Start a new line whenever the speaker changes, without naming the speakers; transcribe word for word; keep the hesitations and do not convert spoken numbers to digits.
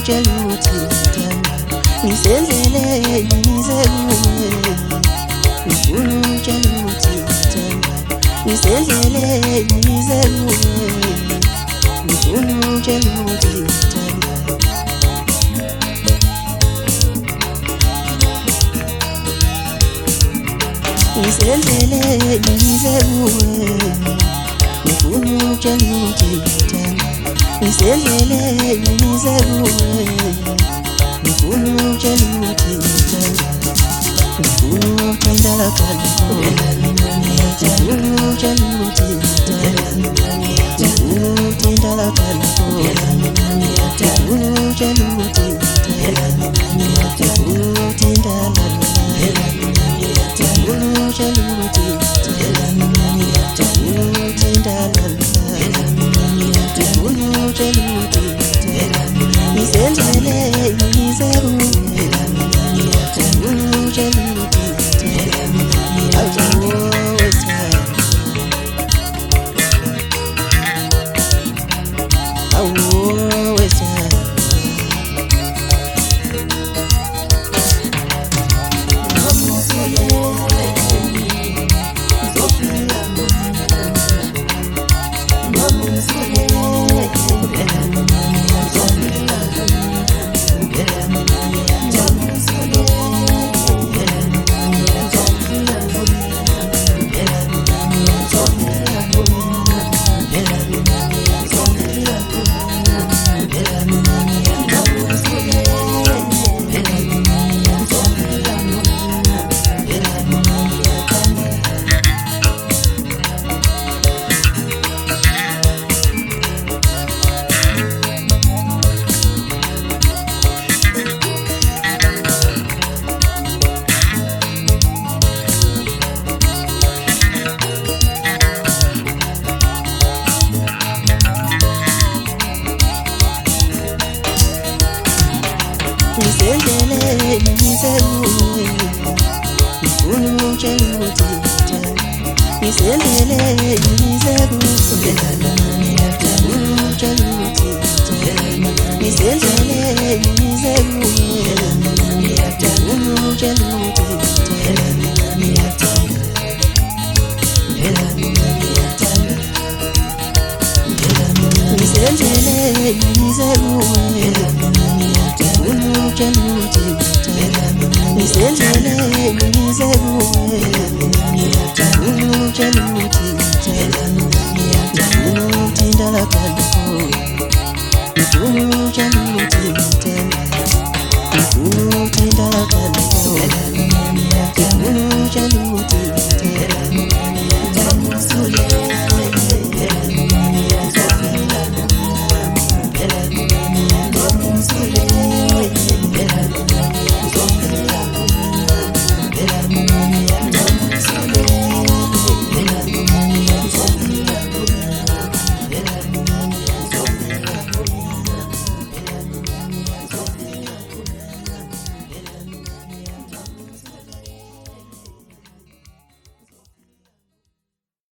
utshela ukuthi ngithanda ngisendleleni ngize kuwe ngifuna utshela ukuthi ngithanda ngisendleleni ngize kuwe ngifuna utshela ukuthi ngithanda ngisendleleni ngize kuwe ngifuna utshela ukuthi ngithanda ngisendleleni ngize kuwe ngifuna utshela ukuthi ngithanda ngifuna uthinta lapha ngifuna utshela ukuthi ngithanda ngifuna uthinta lapha ngifuna utshela ukuthi ngithanda ngifuna uthinta lapha ngisendleleni ngize kuwe ngifuna utshela ukuthi ngithanda ngisendleleni ngize kuwe ngifuna utshela ukuthi